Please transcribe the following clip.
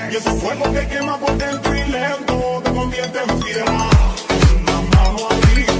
Y ese fuego que quema por dentro y lento te convierte en fiera. Una mano arriba.